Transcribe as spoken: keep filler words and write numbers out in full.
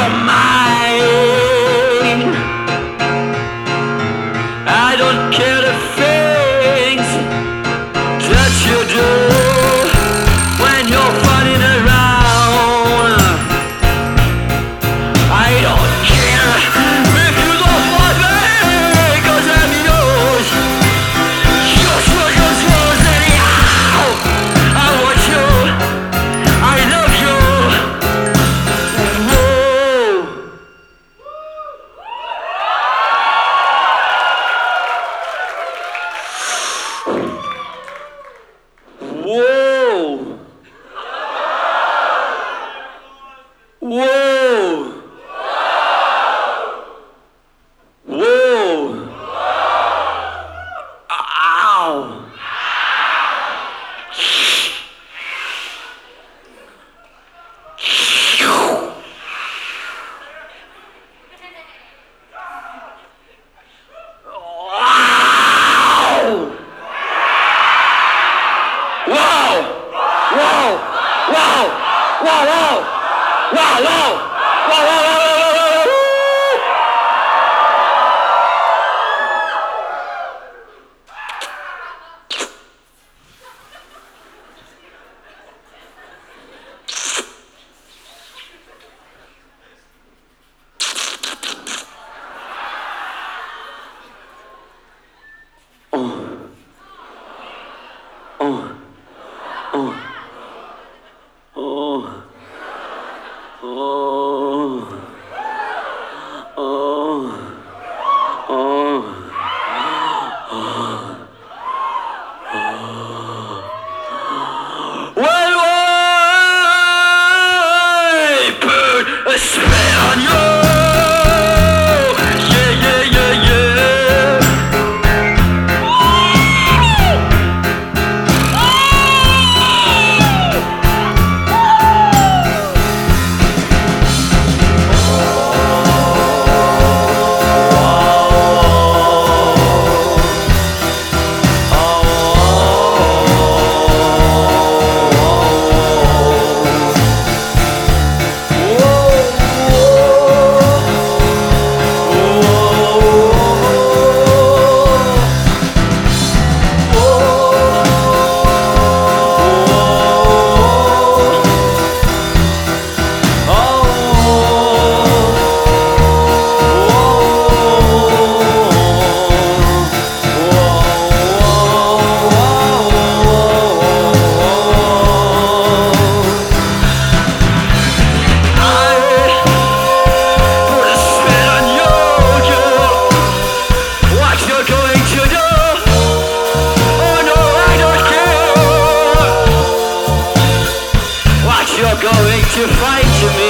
your mind. I don't care the things that you do when you're running around. I don't care if you don't want me, 'cause I'm yours. Yours, yours, yours, yours, anyhow. I want you, I love you. Whoa! Whoa! Whoa! Ow! Wow! Wow! Wow! Wow! Wow! Wow! Wow! Wow! Wow! Wow! Wow! When I put a spell on you, yeah, yeah, yeah, yeah. You're going to fight to me.